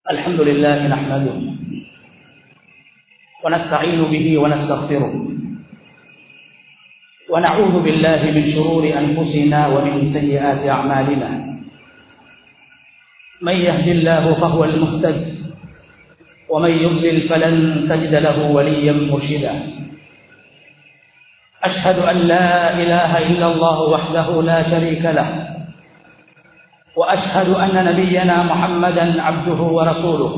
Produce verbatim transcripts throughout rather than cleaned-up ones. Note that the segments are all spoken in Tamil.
الحمد لله نحمده ونستعين به ونستغفره ونعوذ بالله من شرور أنفسنا ومن سيئات أعمالنا. من يهد الله فهو المهتد ومن يضلل فلن تجد له وليا مرشدا. أشهد أن لا إله إلا الله وحده لا شريك له، وأشهد أن نبينا محمدا عبده ورسوله،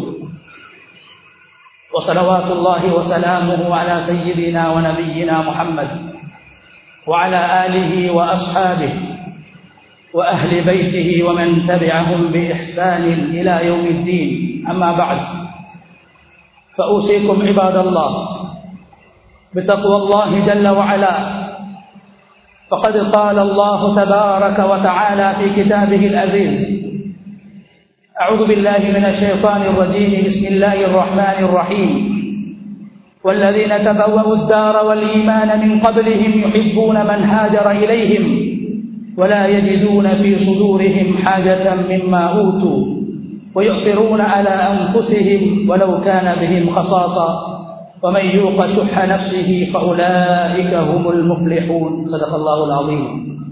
وصلوات الله وسلامه على سيدنا ونبينا محمد وعلى آله وأصحابه وأهل بيته ومن تبعهم بإحسان إلى يوم الدين. أما بعد، فأوصيكم عباد الله بتقوى الله جل وعلا، فقد قال الله تبارك وتعالى في كتابه العزيز: أعوذ بالله من الشيطان الرجيم، بسم الله الرحمن الرحيم: والذين تبوأوا الدار والإيمان من قبلهم يحبون من هاجر إليهم ولا يجدون في صدورهم حاجة مما أوتوا ويؤثرون على أنفسهم ولو كان بهم خصاصة ومن يوق شح نفسه فأولئك هم المفلحون. صدق الله العظيم.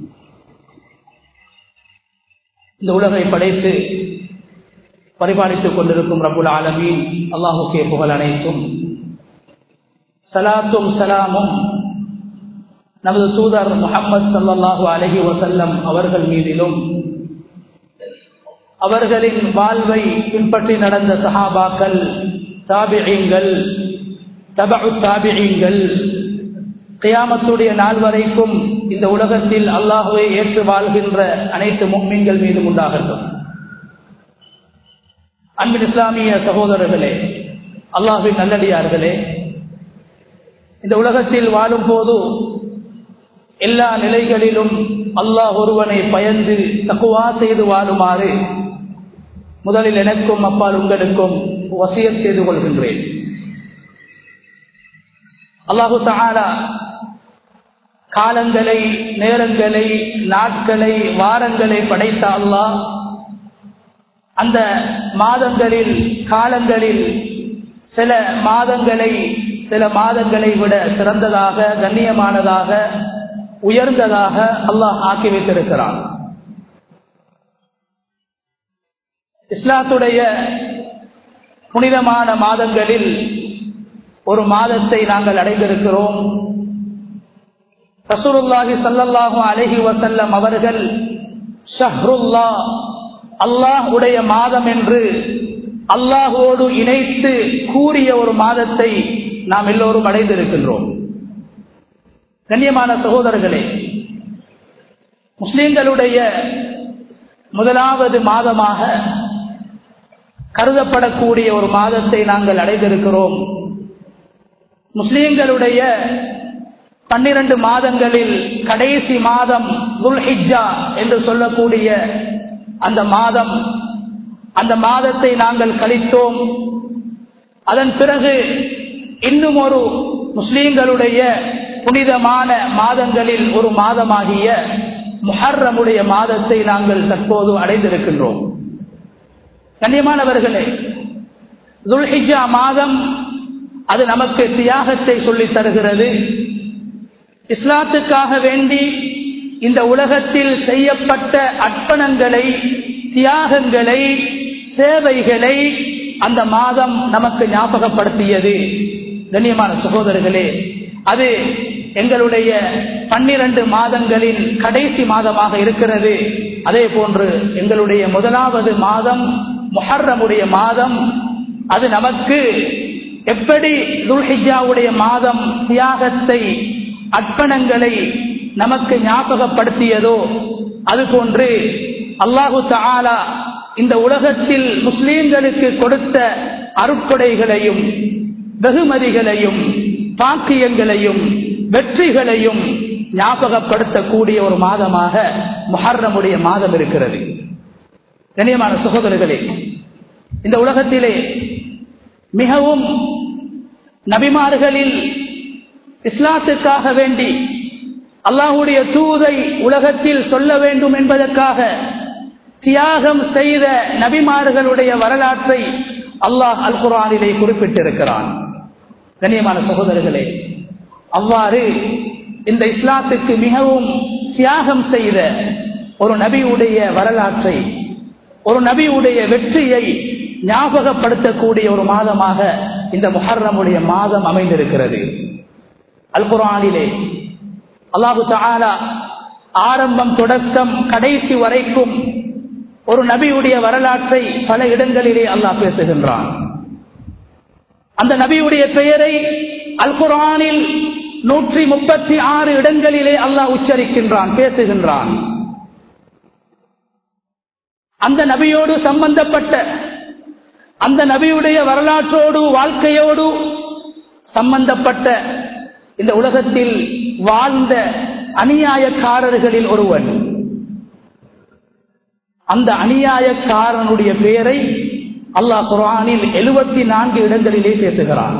இந்த உலகை படைத்து பரிபாலித்துக் கொண்டிருக்கும் ரப்புல் ஆலமீன் அல்லாஹுக்கே புகழ் அனைத்தும். சலாத்தும் சலாமும் நமது தூதர் முஹம்மது ஸல்லல்லாஹு அலைஹி வஸல்லம் அவர்கள் மீதிலும், அவர்களின் வாழ்வை பின்பற்றி நடந்த சஹாபாக்கள், தாபிஈன்கள், தபஉ தாபிஈன்கள், கியாமத்துடைய நாள் வரைக்கும் இந்த உலகத்தில் அல்லாஹ்வை ஏற்று வாழ்கின்ற அனைத்து முஃமின்கள் மீதும் உண்டாகட்டும். அன்பின் இஸ்லாமிய சகோதரர்களே, அல்லாஹ்வின் நல்லடியார்களே, இந்த உலகத்தில் வாழும் போது எல்லா நிலைகளிலும் அல்லாஹ் ஒருவனை பயந்து தக்வா செய்து வாழுமாறு முதலில் எனக்கும் அப்பால் உங்களுக்கும் வசியத் செய்து கொள்கின்றேன். அல்லாஹு தஆலா காலங்களை, நேரங்களை, நாட்களை, வாரங்களை படைத்த அல்லாஹ் அந்த மாதங்களில், காலங்களில் சில மாதங்களை சில மாதங்களை விட சிறந்ததாக, கண்ணியமானதாக, உயர்ந்ததாக அல்லாஹ் ஆக்கி வைத்திருக்கிறான். இஸ்லாத்துடைய புனிதமான மாதங்களில் ஒரு மாதத்தை நாங்கள் அடைந்திருக்கிறோம். ரசூலுல்லாஹி ஸல்லல்லாஹு அலைஹி வஸல்லம் அவர்கள் ஷஹ்ருல்லாஹ், அல்லாஹ் உடைய மாதம் என்று அல்லாஹோடு இணைத்து கூறிய ஒரு மாதத்தை நாம் எல்லோரும் அடைந்திருக்கின்றோம். கண்ணியமான சகோதரர்களே, முஸ்லிம்களுடைய முதலாவது மாதமாக கருதப்படக்கூடிய ஒரு மாதத்தை நாங்கள் அடைந்திருக்கிறோம். முஸ்லிம்களுடைய பன்னிரண்டு மாதங்களில் கடைசி மாதம் துல்ஹிஜ்ஜா என்று சொல்லக்கூடிய அந்த மாதம், அந்த மாதத்தை நாங்கள் கழித்தோம். அதன் பிறகு இன்னும் ஒரு முஸ்லிம்களுடைய புனிதமான மாதங்களில் ஒரு மாதமாகிய முஹர்ரமுடைய மாதத்தை நாங்கள் தற்போது அடைந்திருக்கின்றோம். கண்ணியமானவர்களே, துல்ஹிஜ்ஜா மாதம் அது நமக்கு தியாகத்தை சொல்லித் தருகிறது. இஸ்லாத்துக்காக வேண்டி இந்த உலகத்தில் செய்யப்பட்ட அர்ப்பணங்களை, தியாகங்களை, சேவைகளை அந்த மாதம் நமக்கு ஞாபகப்படுத்தியது. கண்ணியமான சகோதரர்களே, அது எங்களுடைய பன்னிரண்டு மாதங்களின் கடைசி மாதமாக இருக்கிறது. அதே போன்று எங்களுடைய முதலாவது மாதம் முஹர்ரமுடைய மாதம், அது நமக்கு எப்படி துல்ஹிஜ்ஜாவுடைய மாதம் தியாகத்தை, அர்ப்பணங்களை நமக்கு ஞாபகப்படுத்தியதோ அதுபோன்று அல்லாஹு தஆலா இந்த உலகத்தில் முஸ்லிம்களுக்கு கொடுத்த அருட்கொடைகளையும், வெகுமதிகளையும், பாக்கியங்களையும், வெற்றிகளையும் ஞாபகப்படுத்தக்கூடிய ஒரு மாதமாக முஹர்ரமுடைய மாதம் இருக்கிறது. கண்ணியமான சகோதரர்களே, இந்த உலகத்திலே மிகவும் நபிமார்களில் இஸ்லாத்துக்காக வேண்டி அல்லாஹ்வுடைய தூதை உலகத்தில் சொல்ல வேண்டும் என்பதற்காக தியாகம் செய்த நபிமார்களுடைய வரலாற்றை அல்லாஹ் அல் குர்ஆனிலே குறிப்பிட்டிருக்கிறான். கண்ணியமான சகோதரர்களே, அவ்வாறு இந்த இஸ்லாத்துக்கு மிகவும் தியாகம் செய்த ஒரு நபியுடைய வரலாற்றை, ஒரு நபியுடைய வெற்றியை ஞாபகப்படுத்தக்கூடிய ஒரு மாதமாக இந்த முஹர்ரமுடைய மாதம் அமைந்திருக்கிறது. அல் குர்ஆனிலே அல்லாஹு தஆலா ஆரம்பம் தொடக்கம் கடைசி வரைக்கும் ஒரு நபியுடைய வரலாற்றை பல இடங்களிலே அல்லாஹ் பேசுகின்றான். அந்த நபியுடைய பெயரை அல் குர்ஆனில் நூற்றி முப்பத்தி ஆறு இடங்களிலே அல்லாஹ் உச்சரிக்கின்றான், பேசுகின்றான். அந்த நபியோடு சம்பந்தப்பட்ட, அந்த நபியுடைய வரலாற்றோடு வாழ்க்கையோடு சம்பந்தப்பட்ட இந்த உலகத்தில் வாழ்ந்த அநியாயக்காரர்களில் ஒருவன். அந்த அநியாயக்காரனுடைய பெயரை அல்லாஹ் குர்ஆனில் எழுபத்தி நான்கு இடங்களிலே பேசுகிறான்.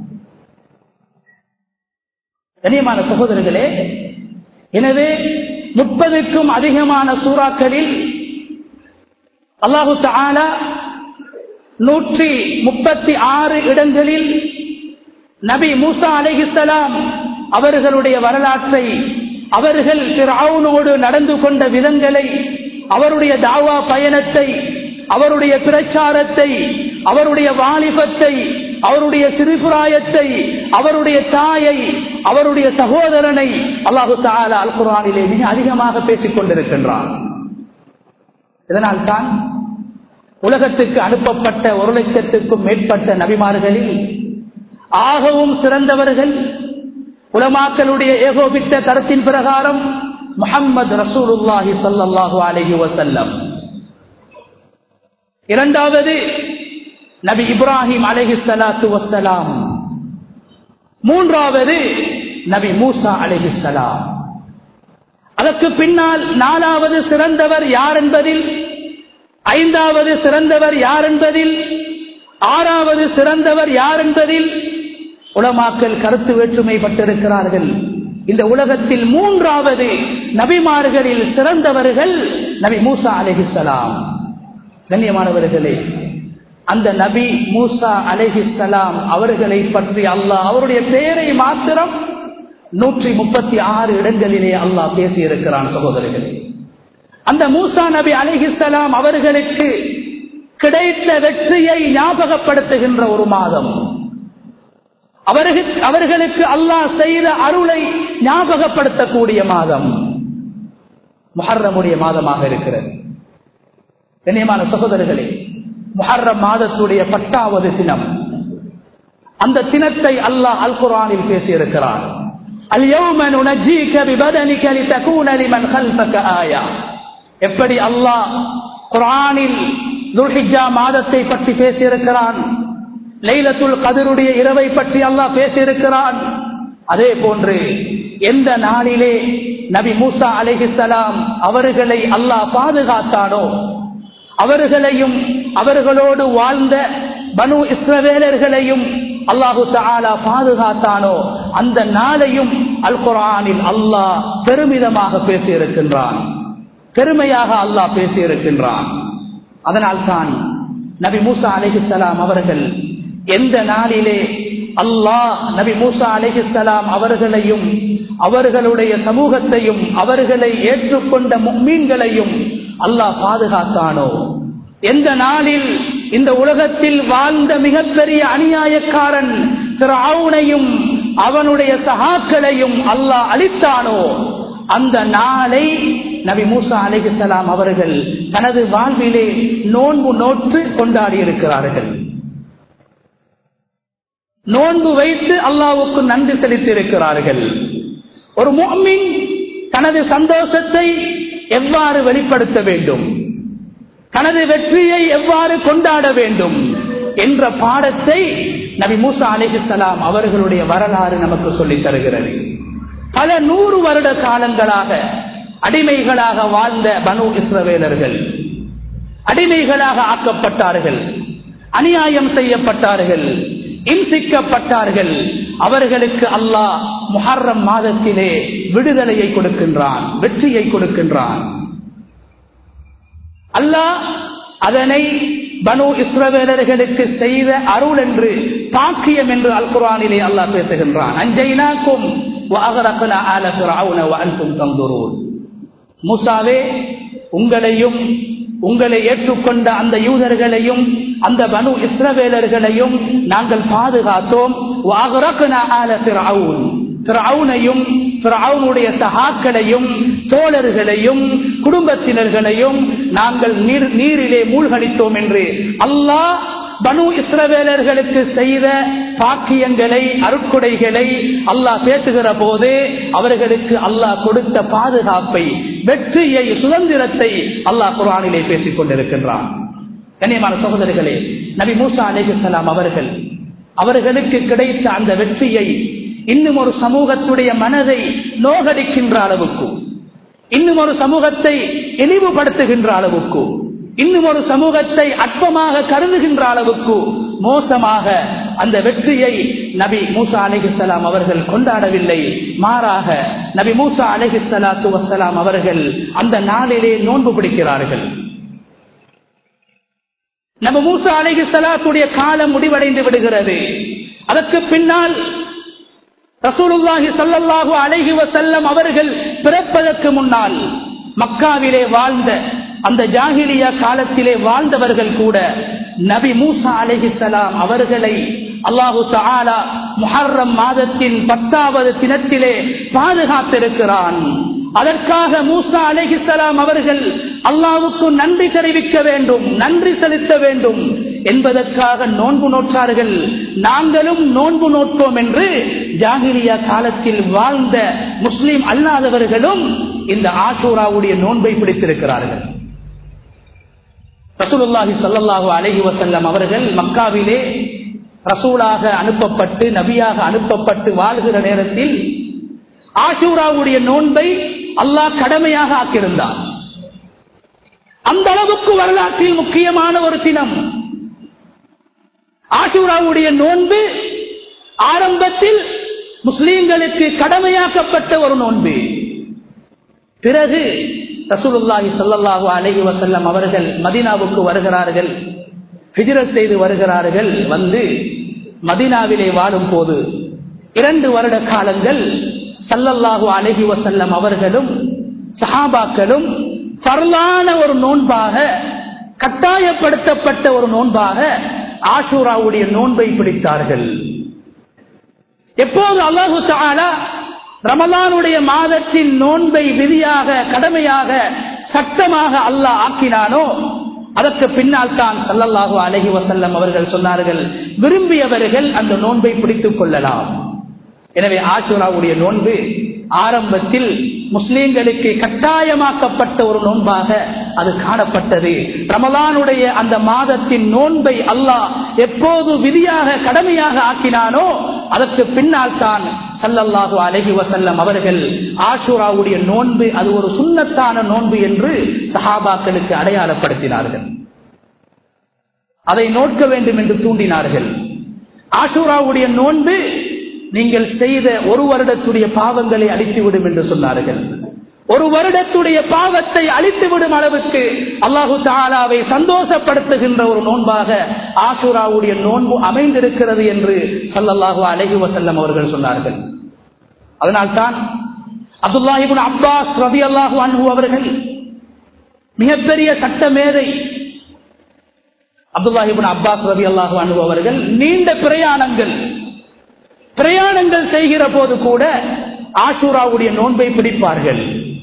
கண்ணியமான சகோதரர்களே, எனவே முப்பதுக்கும் அதிகமான சூறாக்களில் அல்லாஹு தஆலா நூற்றி முப்பத்தி ஆறு இடங்களில் நபி மூசா அலைஹிஸ்ஸலாம் அவர்களுடைய வரலாற்றை, அவர்கள் ஃபிர்அவுனோடு நடந்து கொண்ட விதங்களை, அவருடைய தாவா பயணத்தை, அவருடைய பிரச்சாரத்தை, அவருடைய வாலிபத்தை, அவருடைய சிறுபிராயத்தை, அவருடைய தாயை, அவருடைய சகோதரனை அல்லாஹு தஆலா அல் குர்ஆனிலே மிக அதிகமாக பேசிக் கொண்டிருக்கின்றான். இதனால் தான் உலகத்துக்கு அனுப்பப்பட்ட ஒரு லட்சத்துக்கும் மேற்பட்ட நபிமார்களில் ஆகவும் சிறந்தவர்கள், உலமாக்களுடைய ஏகோபித்த கருத்தின் பிரகாரம் முஹம்மது ரசூலுல்லாஹி ஸல்லல்லாஹு அலைஹி வஸல்லம். இரண்டாவது நபி இப்ராஹிம் அலைஹிஸ்ஸலாத்து வஸ்ஸலாம். மூன்றாவது நபி மூசா அலைஹிஸ்ஸலாம். அதற்கு பின்னால் நாலாவது சிறந்தவர் யார் என்பதில், ஐந்தாவது சிறந்தவர் யார் என்பதில், ஆறாவது சிறந்தவர் யார் என்பதில் உலமாக்கள் கருத்து வேற்றுமைப்பட்டிருக்கிறார்கள். இந்த உலகத்தில் மூன்றாவது நபிமார்களில் சிறந்தவர்கள் நபி மூசா அலைஹிஸ்ஸலாம். கண்ணியமானவர்களே, அந்த நபி மூசா அலைஹிஸ்ஸலாம் அவர்களை பற்றி அல்லாஹ் அவருடைய பெயரை மாத்திரம் நூற்றி முப்பத்தி ஆறு இடங்களிலே அல்லாஹ் பேசியிருக்கிறான். சகோதரர்களே, அந்த மூசா நபி அலைஹிஸ்ஸலாம் அவர்களுக்கு கிடைத்த வெற்றியை ஞாபகப்படுத்துகின்ற ஒரு மாதம், அவர்களுக்கு அல்லாஹ் செய்த அருளை ஞாபகப்படுத்தக்கூடிய மாதம் முஹர்ரமுடைய மாதமாக இருக்கிறது. கண்ணியமான சகோதரர்களே, முஹர்ரம் மாதத்துடைய பத்தாவது தினம், அந்த தினத்தை அல்லாஹ் அல் குர்ஆனில் பேசியிருக்கிறான். அல்-யௌம நுனஜ்ஜீக பிபதனிக லிதகூன லிமன் கல்ஃபக ஆயா. எப்படி அல்லாஹ் குர்ஆனில் துல்ஹிஜ்ஜா மாதத்தை பற்றி பேசியிருக்கிறான், லைலத்துல் கத்ருடைய இரவை பற்றி அல்லாஹ் பேசியிருக்கிறான். அதே போன்று எந்த நாளிலே நபி மூசா அலைஹிஸ்ஸலாம் அவர்களை அல்லாஹ் பாதுகாத்தானோ, அவர்களையும் அவர்களோடு வாழ்ந்த பனு இஸ்ரவேலர்களையும் அல்லாஹு தஆலா பாதுகாத்தானோ, அந்த நாளையும் அல் குர்ஆனில் அல்லாஹ் பெருமிதமாக பேசியிருக்கின்றான், பெருமையாக அல்லாஹ் பேசியிருக்கின்றான். அதனால் தான் நபி மூசா அலைஹிஸ்ஸலாம் அவர்கள் எந்த நாளிலே அல்லாஹ் நபி மூசா அலைஹிஸ்ஸலாம் அவர்களையும் அவர்களுடைய சமூகத்தையும் அவர்களை ஏற்றுக்கொண்ட முஃமின்களையும் அல்லாஹ் பாதுகாத்தானோ, எந்த நாளில் இந்த உலகத்தில் வாழ்ந்த மிகப்பெரிய அநியாயக்காரன் ஃபிர்அவுனையும் அவனுடைய சகாக்களையும் அல்லாஹ் அழித்தானோ, அந்த நாளை நபி மூசா அலைஹிஸ்ஸலாம் அவர்கள் தனது வாழ்விலே நோன்பு நோற்று கொண்டாடி இருக்கிறார்கள். நோன்பு வைத்து அல்லாஹ்வுக்கு நன்றி செலுத்தியிருக்கிறார்கள். ஒரு முஃமின் தனது சந்தோஷத்தை எவ்வாறு வெளிப்படுத்த வேண்டும், தனது வெற்றியை எவ்வாறு கொண்டாட வேண்டும் என்ற பாடத்தை நபி மூசா அலைஹிஸ்ஸலாம் அவர்களுடைய வரலாறு நமக்கு சொல்லித் தருகிறது. பல நூறு வருட காலங்களாக அடிமைகளாக வாழ்ந்த பனு இஸ்ரவேலர்கள் அடிமைகளாக ஆக்கப்பட்டார்கள், அநியாயம் செய்யப்பட்டார்கள், இம்சிக்கப்பட்டார்கள். அவர்களுக்கு அல்லாஹ் முஹர்ரம் மாதத்திலே விடுதலையை கொடுக்கின்றான், வெற்றியை கொடுக்கின்றான். அல்லாஹ் அதனை பனு இஸ்ரவேலர்களுக்கு செய்த அருள் என்று பாக்கியம் என்று அல் குர்ஆனிலே அல்லாஹ் பேசுகின்றான். அன்ஜைனாக்கும் வஅகரக்னா ஆல ஃபிரௌன வஅன்தும் தன்துரூன். மூசாவே, உங்களையும் உங்களை ஏற்றுக்கொண்ட அந்த யூதர்களையும் அந்த பனு இஸ்ரவேலர்களையும் நாங்கள் பாதுகாத்தோம். வஅகரக்னா ஆல ஃபிரௌன், ஃபிரௌனையும் ஃபிரௌனுடைய சகாக்களையும் தோழர்களையும் குடும்பத்தினர்களையும் நாங்கள் நீர் நீரிலே மூழ்கடித்தோம் என்று அல்லாஹ் பனு இஸ்ரவேலர்களுக்கு செய்த பாக்கியங்களை அருட்கொடைகளை அல்லாஹ் பேசுகிற போது அவர்களுக்கு அல்லாஹ் கொடுத்த பாதுகாப்பை, வெற்றியை, சுதந்திரத்தை அல்லாஹ் குர்ஆனிலே பேசிக் கொண்டிருக்கின்றான். கண்ணியமான சகோதரர்களே, நபி மூசா அலைஹிஸ்ஸலாம் அவர்கள் அவர்களுக்கு கிடைத்த அந்த வெற்றியை இன்னும் ஒரு சமூகத்துடைய மனதை நோகடிக்கின்ற அளவுக்கு, இன்னும் ஒரு சமூகத்தை இழிவுபடுத்துகின்ற அளவுக்கு, இன்னும் ஒரு சமூகத்தை அற்பமாக கருதுகின்ற அளவுக்கு மோசமாக அந்த வெற்றியை நபி மூசா அலைஹிஸ்ஸலாம் அவர்கள் கொண்டாடவில்லை. மாறாக நபி மூசா அலைஹிஸ்ஸலாத்து வஸ்ஸலாம் அவர்கள் அந்த நாளிலே நோன்பு பிடிக்கிறார்கள். நபி மூசா அலைஹிஸ்ஸலாத்துடைய காலம் முடிவடைந்து விடுகிறது. அதற்கு பின்னால் ரசூலுல்லாஹி ஸல்லல்லாஹு அலைஹி வஸல்லம் அவர்கள் பிறப்பதற்கு முன்னால் மக்காவிலே வாழ்ந்த அந்த ஜாஹிலியா காலத்திலே வாழ்ந்தவர்கள் கூட நபி மூசா அலைஹிஸ்ஸலாம் அவர்களை அல்லாஹு தஆலா முஹர்ரம் மாதத்தின் பத்தாவது தினத்திலே பாதுகாத்திருக்கிறான். அதற்காக மூசா அலைஹிஸ்ஸலாம் அவர்கள் அல்லாஹ்வுக்கு நன்றி தெரிவிக்க வேண்டும், நன்றி செலுத்த வேண்டும் என்பதற்காக நோன்பு நோற்றார்கள். நாங்களும் நோன்பு நோற்றோம் என்று ஜாஹிலியா காலத்தில் வாழ்ந்த முஸ்லிம் அல்லாதவர்களும் இந்த ஆஷூராவுடைய நோன்பை பிடித்திருக்கிறார்கள். ரசூலுல்லாஹி ஸல்லல்லாஹு அலைஹி வஸல்லம் அவர்கள் மக்காவிலே ரசூலாக அனுப்பப்பட்டு நபியாக அனுப்பப்பட்டு வாழ்கிற நேரத்தில் ஆஷூராவுடைய நோன்பை அல்லாஹ் கடமையாக ஆக்கியிருந்தார். அந்த அளவுக்கு வரலாற்றில் முக்கியமான ஒரு தினம் ஆஷூராவுடைய நோன்பு. ஆரம்பத்தில் முஸ்லிம்களுக்கு கடமையாக்கப்பட்ட ஒரு நோன்பு. பிறகு ரசூலுல்லாஹி ஸல்லல்லாஹு அலைஹி வஸல்லம் அவர்கள் மதீனாவுக்கு வருகிறார்கள், ஹிஜ்ரத் செய்து வருகிறார்கள். வந்து மதீனாவிலே வாழும் போது இரண்டு வருட காலங்கள் ஸல்லல்லாஹு அலைஹி வஸல்லம் அவர்களும் சஹாபாக்களும் ஃபர்லான ஒரு நோன்பாக, கட்டாயப்படுத்தப்பட்ட ஒரு நோன்பாக ஆஷூராவுடைய நோன்பை பிடித்தார்கள். எப்போது அல்லாஹு தஆலா ரமலானுடைய மாதத்தின் நோன்பை விதியாக, கடமையாக, சட்டமாக அல்லாஹ் ஆக்கினானோ அதற்கு பின்னால் தான் ஸல்லல்லாஹு அலைஹி வஸல்லம் அவர்கள் சொன்னார்கள், விரும்பியவர்கள் அந்த நோன்பை பிடித்துக் கொள்ளலாம். எனவே ஆஷூராவுடைய நோன்பு ஆரம்பத்தில் முஸ்லிம்களுக்கு கட்டாயமாக்கப்பட்ட ஒரு நோன்பாக அது காணப்பட்டது. ரமலானுடைய அந்த மாதத்தின் நோன்பை அல்லாஹ் எப்போது விதியாக, கடமையாக ஆக்கினானோ அதற்கு பின்னால் தான் ஸல்லல்லாஹு அலைஹி வஸல்லம் அவர்கள் ஆஷூராவுடைய நோன்பு அது ஒரு சுன்னத்தான நோன்பு என்று சஹாபாக்களுக்கு அடையாளப்படுத்தினார்கள். அதை நோக்க வேண்டும் என்று தூண்டினார்கள். ஆஷூராவுடைய நோன்பு நீங்கள் செய்த ஒரு வருடத்துடைய பாவங்களை அழித்துவிடும் என்று சொன்னார்கள். ஒரு வருடத்துடைய பாவத்தை அழித்துவிடும் அளவுக்கு அல்லாஹு தஆலாவை சந்தோஷப்படுத்துகின்ற ஒரு நோன்பாக ஆஷூராவுடைய நோன்பு அமைந்திருக்கிறது என்று ஸல்லல்லாஹு அலைஹி வஸல்லம் அவர்கள் சொன்னார்கள். அதனால்தான் அப்துல்லாஹ் இப்னு அப்பாஸ் ரலியல்லாஹு அன்ஹு அவர்கள் மிகப்பெரிய சட்ட மேதை. அப்துல்லாஹ் இப்னு அப்பாஸ் ரலியல்லாஹு அன்ஹு அவர்கள் நீண்ட பிரயாணங்கள் பிரயாணங்கள் செய்கிற போது கூட ஆஷூராவுடைய நோன்பை பிடிப்பார்கள்.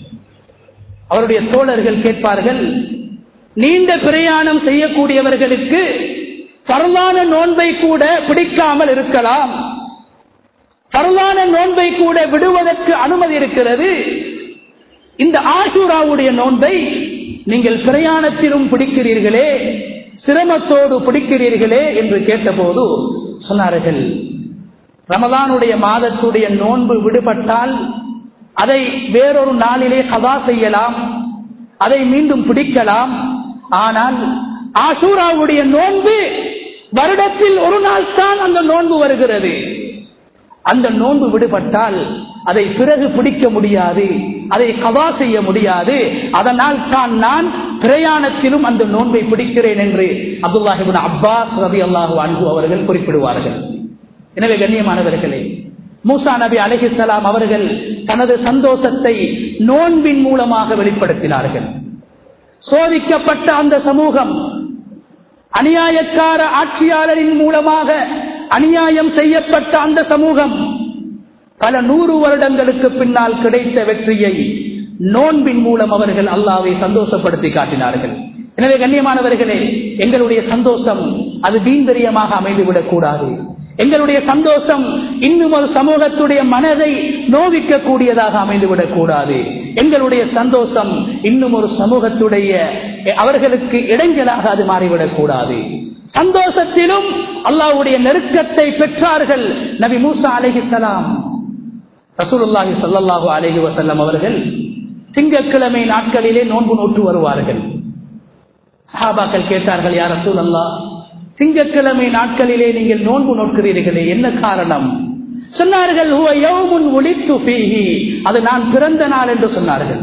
அவருடைய தோழர்கள் கேட்பார்கள், நீண்ட பிரயாணம் செய்யக்கூடியவர்களுக்கு ஃபர்லான நோன்பை கூட பிடிக்காமல் இருக்கலாம், ஃபர்லான நோன்பை கூட விடுவதற்கு அனுமதி இருக்கிறது, இந்த ஆஷூராவுடைய நோன்பை நீங்கள் பிரயாணத்திலும் பிடிக்கிறீர்களே, சிரமத்தோடு பிடிக்கிறீர்களே என்று கேட்டபோது சொன்னார்கள், ரமலானுடைய மாதத்துடைய நோன்பு விடுபட்டால் அதை வேறொரு நாளிலே கதா செய்யலாம், அதை மீண்டும் பிடிக்கலாம். ஆனால் ஆஷூராவுடைய நோன்பு வருடத்தில் ஒரு நாள் தான் அந்த நோன்பு வருகிறது. அந்த நோன்பு விடுபட்டால் அதை பிறகு பிடிக்க முடியாது, அதை கதா செய்ய முடியாது. அதனால் தான் நான் பிரயாணத்திலும் அந்த நோன்பை பிடிக்கிறேன் என்று அப்துல்லாஹ் இப்னு அப்பாஸ் ரலியல்லாஹு அன்ஹு அவர்கள் குறிப்பிடுவார்கள். எனவே கண்ணியமானவர்களே, மூசா நபி அலைஹிஸ்ஸலாம் அவர்கள் தனது சந்தோஷத்தை நோன்பின் மூலமாக வெளிப்படுத்தினார்கள். சோதிக்கப்பட்ட அந்த சமூகம் அநியாயக்கார ஆட்சியாளரின் மூலமாக அநியாயம் செய்யப்பட்ட அந்த சமூகம் பல நூறு வருடங்களுக்கு பின்னால் கிடைத்த வெற்றியை நோன்பின் மூலம் அவர்கள் அல்லாஹ்வை சந்தோஷப்படுத்தி காட்டினார்கள். எனவே கண்ணியமானவர்களே, எங்களுடைய சந்தோஷம் அது வீண்தரியமாக அமைந்துவிடக் கூடாது. எங்களுடைய சந்தோஷம் இன்னும் ஒரு சமூகத்துடைய மனதை நோவிக்க கூடியதாக அமைந்துவிடக் கூடாது. எங்களுடைய சந்தோஷம் இன்னும் ஒரு சமூகத்துடைய அவர்களுக்கு இடைஞ்சலாக அது மாறிவிடக் கூடாது. சந்தோஷத்திலும் அல்லாஹ்வுடைய நெருக்கத்தை பெற்றார்கள் நபி மூசா அலைஹிஸ்ஸலாம். ரசூலுல்லாஹி ஸல்லல்லாஹு அலைஹி வஸல்லம் அவர்கள் திங்கட்கிழமை நாட்களிலே நோன்பு நோற்று வருவார்கள். சஹாபாக்கள் கேட்டார்கள், யா ரசூலல்லாஹ், திங்கட்கிழமை நாட்களிலே நீங்கள் நோன்பு நோக்கிறீர்களே, என்ன காரணம்? சொன்னார்கள், ஹுவ யௌமுன் உலித்து ஃபீஹி, அது நான் பிறந்த நாள் என்று சொன்னார்கள்.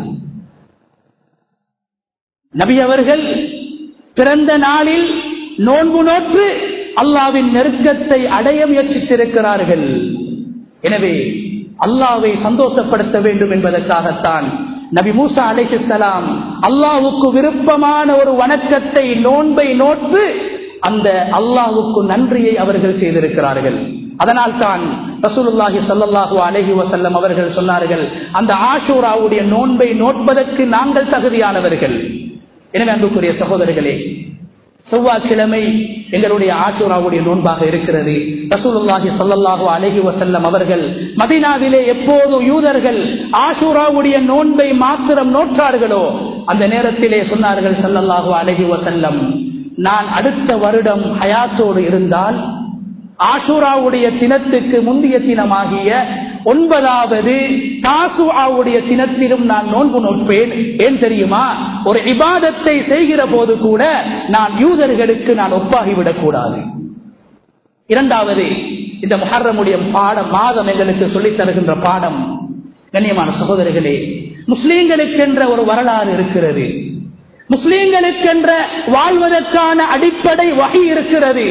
நபி அவர்கள் பிறந்த நாளில் நோன்பு நோற்று அல்லாஹ்வின் நெருக்கத்தை அடைய முயற்சித்திருக்கிறார்கள். எனவே அல்லாஹ்வை சந்தோஷப்படுத்த வேண்டும் என்பதற்காகத்தான் நபி மூசா அலைஹிஸ்ஸலாம் அல்லாஹ்வுக்கு விருப்பமான ஒரு வணக்கத்தை நோன்பை நோற்று அந்த அல்லாஹ்வுக்கு நன்றியை அவர்கள் செய்திருக்கிறார்கள். அதனால் தான் ரசூலுல்லாஹி ஸல்லல்லாஹு அலைஹி வஸல்லம் அவர்கள் சொன்னார்கள், அந்த ஆஷூராவுடைய நோன்பை நோட்பதற்கு நாங்கள் தகுதியானவர்கள். எனவே அன்புக்குரிய சகோதரர்களே, செவ்வாய்க்கிழமை எங்களுடைய ஆஷூராவுடைய நோன்பாக இருக்கிறது. ரசூலுல்லாஹி ஸல்லல்லாஹு அலைஹி வஸல்லம் அவர்கள் மதீனாவிலே எப்போது யூதர்கள் ஆஷூராவுடைய நோன்பை மாத்திரம் நோற்றார்களோ அந்த நேரத்திலே சொன்னார்கள் ஸல்லல்லாஹு அலைஹி வஸல்லம், நான் அடுத்த வருடம் ஹயாத்தோடு இருந்தால் ஆஷூராவுடைய தினத்துக்கு முந்தைய தினமாகிய ஒன்பதாவது தாசுஆவுடைய தினத்திலும் நான் நோன்பு நோட்பேன். ஏன் தெரியுமா? ஒரு இபாதத்தை செய்கிற போது கூட நான் யூதர்களுக்கு நான் ஒப்பாகிவிடக் கூடாது. இரண்டாவது, இந்த முஹர்ரமுடைய பாடம் மாதம் எங்களுக்கு சொல்லித் தருகின்ற பாடம். கண்ணியமான சகோதரர்களே, முஸ்லீம்களுக்கென்ற ஒரு வரலாறு இருக்கிறது. முஸ்லீம்களுக்கென்ற வாழ்வதற்கான அடிப்படை வஹி இருக்கிறது.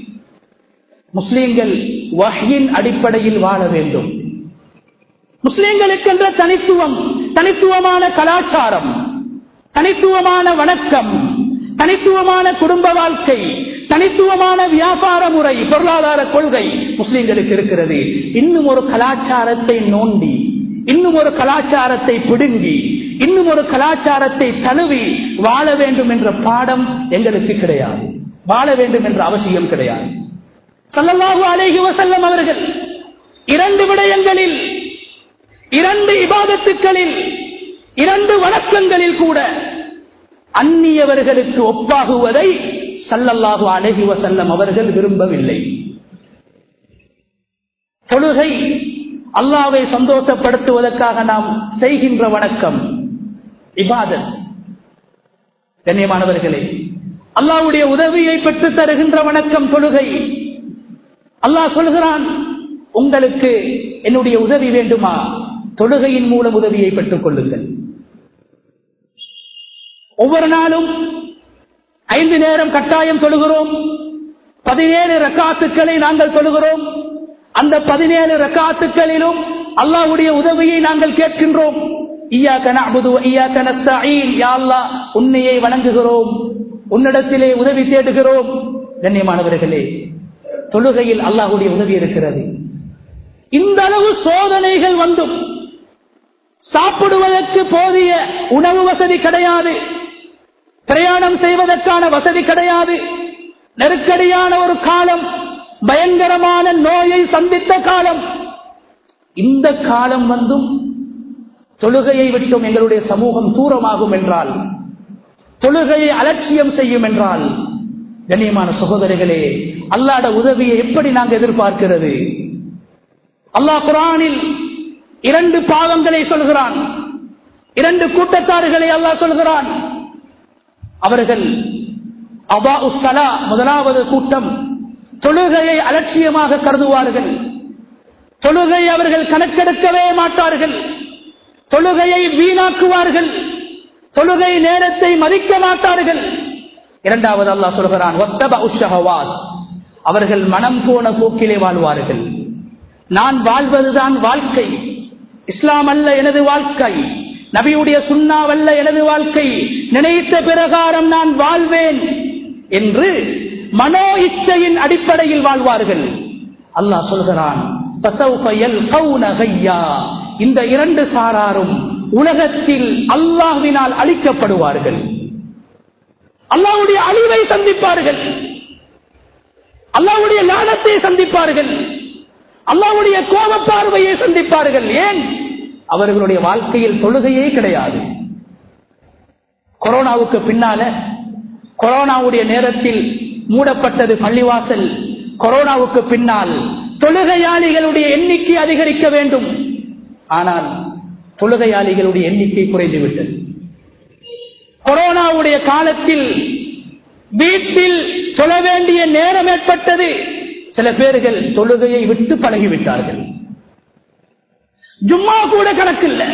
முஸ்லீம்கள் வஹ்யின் அடிப்படையில் வாழ வேண்டும். முஸ்லீம்களுக்கென்ற தனித்துவம், தனித்துவமான கலாச்சாரம், தனித்துவமான வணக்கம், தனித்துவமான குடும்ப வாழ்க்கை, தனித்துவமான வியாபார முறை, பொருளாதார கொள்கை முஸ்லீம்களுக்கு இருக்கிறது. இன்னும் ஒரு கலாச்சாரத்தை நோண்டி, இன்னும் ஒரு கலாச்சாரத்தை பிடுங்கி, இன்னும் ஒரு கலாச்சாரத்தை தழுவி வாழ வேண்டும் என்ற பாடம் எங்களுக்கு கிடையாது. வாழ வேண்டும் என்ற அவசியம் கிடையாது. ஸல்லல்லாஹு அலைஹி வஸல்லம் அவர்கள் இரண்டு விடயங்களில், இரண்டு இபாதத்துக்களில், இரண்டு வணக்கங்களில் கூட அந்நியவர்களுக்கு ஒப்பாகுவதை ஸல்லல்லாஹு அலைஹி வஸல்லம் அவர்கள் விரும்பவில்லை. தொழுகை அல்லாஹ்வை சந்தோஷப்படுத்துவதற்காக நாம் செய்கின்ற வணக்கம், இபாதத். கண்ணியமானவர்களே, அல்லாஹ்வுடைய உதவியை பெற்று தருகின்ற வணக்கம் தொழுகை. அல்லாஹ் சொல்கிறான், உங்களுக்கு என்னுடைய உதவி வேண்டுமா? தொழுகையின் மூலம் உதவியை பெற்றுக் கொள்ளுங்கள். ஒவ்வொரு நாளும் ஐந்து நேரம் கட்டாயம் தொழுகிறோம். பதினேழு ரக்காத்துக்களை நாங்கள் தொழுகிறோம். அந்த பதினேழு ரக்காத்துக்களிலும் அல்லாஹ்வுடைய உதவியை நாங்கள் கேட்கின்றோம். இய்யாக நஅ்புது வ இய்யாக நஸ்தஈன், யா அல்லாஹ், உன்னையே வணங்குகிறோம், உன்னிடத்திலே உதவி தேடுகிறோம். கண்ணியமானவர்களே, தொழுகையில் அல்லாஹ்வுடைய உதவி இருக்கிறது. இந்த அளவு சோதனைகள் வந்தும் சாப்பிடுவதற்கு போதிய உணவு வசதி கிடையாது, பிரயாணம் செய்வதற்கான வசதி கிடையாது, நெருக்கடியான ஒரு காலம், பயங்கரமான நோயை சந்தித்த காலம். இந்த காலம் வந்தும் தொழுகையை விட்டும் எங்களுடைய சமூகம் தூரமாகும் என்றால், தொழுகையை அலட்சியம் செய்யும் என்றால், கண்ணியமான சகோதரர்களே, அல்லாஹ்வுடைய உதவியை எப்படி நாங்கள் எதிர்பார்க்கிறது? அல்லாஹ் குர்ஆனில் இரண்டு பாவங்களை சொல்கிறான், இரண்டு கூட்டத்தார்களை அல்லாஹ் சொல்கிறான். அவர்கள் அபாஉஸ் ஸலா, முதலாவது கூட்டம், தொழுகையை அலட்சியமாக கருதுவார்கள். தொழுகை அவர்கள் கணக்கெடுக்கவே மாட்டார்கள். தொழுகையை வீணாக்குவார்கள். தொழுகை நேரத்தை மதிக்க மாட்டார்கள். இரண்டாவது அல்லாஹ் சொல்கிறான், வத்தபஉ ஷஹவாத், அவர்கள் மனம் போன போக்கிலே வாழ்வார்கள். நான் வாழ்வதுதான் வாழ்க்கை, இஸ்லாம் அல்ல எனது வாழ்க்கை, நபியுடைய சுன்னாவல்ல எனது வாழ்க்கை, நினைத்த பிரகாரம் நான் வாழ்வேன் என்று மனோ இச்சையின் அடிப்படையில் வாழ்வார்கள். அல்லாஹ் சொல்கிறான், இந்த இரண்டு சாராரும் உலகத்தில் அல்லாஹ்வினால் அழிக்கப்படுவார்கள். அல்லாஹ்வுடைய அழிவை சந்திப்பார்கள், அல்லாஹ்வுடைய லானத்தை சந்திப்பார்கள், அல்லாஹ்வுடைய கோப பார்வையை சந்திப்பார்கள். ஏன்? அவர்களுடைய வாழ்க்கையில் தொழுகையே கிடையாது. கொரோனாவுக்கு பின்னால, கொரோனாவுடைய நேரத்தில் மூடப்பட்டது பள்ளிவாசல். கொரோனாவுக்கு பின்னால் தொழுகையாளிகளுடைய எண்ணிக்கை அதிகரிக்க வேண்டும், ஆனால் தொழுகையாளிகளுடைய எண்ணிக்கை குறைந்துவிட்டது. கொரோனாவுடைய காலத்தில் வீட்டில் தொழ வேண்டிய நேரம் ஏற்பட்டது. சில பேர்கள் தொழுகையை விட்டு பழகிவிட்டார்கள். ஜும்மா கூட கணக்கில்லை,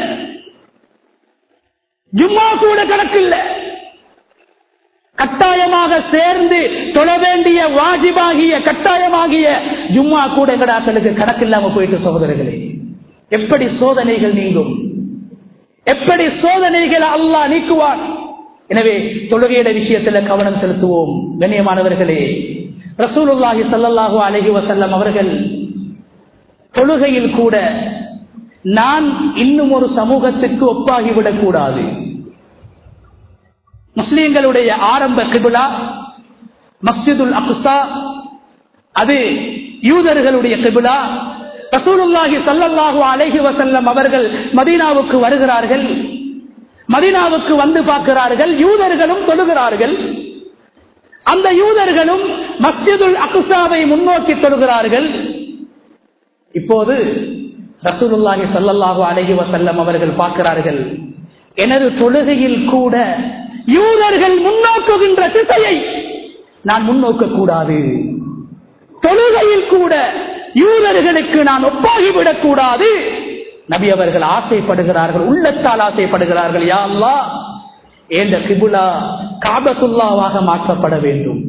ஜும்மா கூட கணக்கில்லை. கட்டாயமாக சேர்ந்து தொழ வேண்டிய வாஜிபாகிய கட்டாயமாகிய ஜும்மா கூட எங்கடாக்களுக்கு கணக்கில்லாம போயிட்டு சகோதரர்களே, எப்படி சோதனைகள் நீங்கும், எப்படி சோதனைகள் அல்லாஹ் நீக்குவான். எனவே தொழுகைയുടെ விஷயத்தில் கவனம் செலுத்துவோம். கண்ணியமானவர்களே, ரசூலுல்லாஹி ஸல்லல்லாஹு அலைஹி வஸல்லம் அவர்கள் தொழுகையில் கூட நான் இன்னும் ஒரு சமூகத்திற்கு ஒப்பாகிவிடக் கூடாது. முஸ்லிம்களுடைய ஆரம்ப கிபிலா மஸ்ஜிதுல் அக்ஸா, அது யூதர்களுடைய கிபிலா. ரசூலுல்லாஹி ஸல்லல்லாஹு அலைஹி வஸல்லம் அவர்கள் மதீனாவுக்கு வருகிறார்கள். மதீனாவுக்கு வந்து பார்க்கிறார்கள், யூதர்களும் தொழுகிறார்கள். அந்த யூதர்களும் மஸ்ஜிதுல் அக்ஸாவை முன்னோக்கி தொழுகிறார்கள். இப்போது ரசூலுல்லாஹி ஸல்லல்லாஹு அலைஹி வஸல்லம் அவர்கள் பார்க்கிறார்கள், எனது தொழுகையில் கூட யூதர்கள் முன்னோக்குகின்ற திசையை நான் முன்னோக்க கூடாது. தொழுகையில் கூட யூதர்களுக்கு நான் ஒப்பாகிவிடக் கூடாது. நபி அவர்கள் ஆசைப்படுகிறார்கள், உள்ளத்தால் ஆசைப்படுகிறார்கள், யா அல்லாஹ், இந்த கிபுலா காபத்துல்லாவாக மாற்றப்பட வேண்டும்.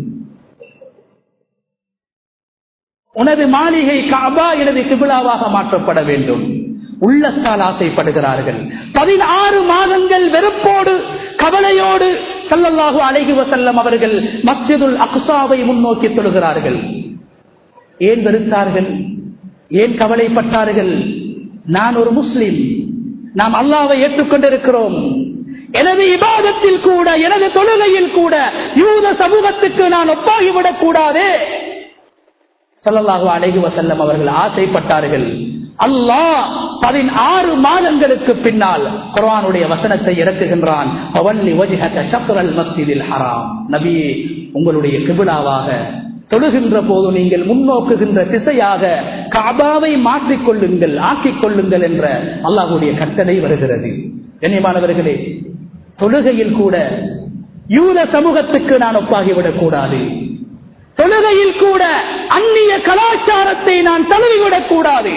உனது மாளிகை காபா எனது கிபுலாவாக மாற்றப்பட வேண்டும். உள்ளத்தால் ஆசைப்படுகிறார்கள். பதினாறு மாதங்கள் வெறுப்போடு கவலையோடு ஸல்லல்லாஹு அலைஹி வஸல்லம் அவர்கள் மஸ்ஜிதுல் அக்ஸாவை முன்னோக்கி தொழுகிறார்கள். ஏன் வெறுத்தார்கள்? ஏன் கவலைப்பட்டார்கள்? நான் ஒரு முஸ்லிம், நாம் அல்லாஹ்வை ஏற்றுக்கொண்டிருக்கிறோம். எனது இபாதத்தில் கூட, எனது தொழுகையில் கூட யூத சமூகத்துக்கு நான் ஒப்பாகிவிடக் கூடாதே. ஸல்லல்லாஹு அலைஹி வஸல்லம் அவர்கள் ஆசைப்பட்டார்கள். அல்லாஹ் பதினாறு மாதங்களுக்கு பின்னால் குர்ஆனுடைய வசனத்தை இறக்குகின்றான், ஃபவல்லி வஜ்ஹக ஷத்ரல் மஸ்ஜிதில் ஹராம். நபியே, உங்களுடைய கிபிலாவாக தொழுகின்ற போது நீங்கள் முன்னோக்குகின்ற திசையாக கஅபாவை மாற்றிக் கொள்ளுங்கள், ஆக்கிக் கொள்ளுங்கள் என்ற அல்லாஹ்வுடைய கட்டளை வருகிறது. கண்ணியமானவர்களே, தொழுகையில் கூட யூத சமூகத்துக்கு நான் ஒப்பாகிவிடக் கூடாது. தொழுகையில் கூட அந்நிய கலாச்சாரத்தை நான் தழுவிவிடக் கூடாது.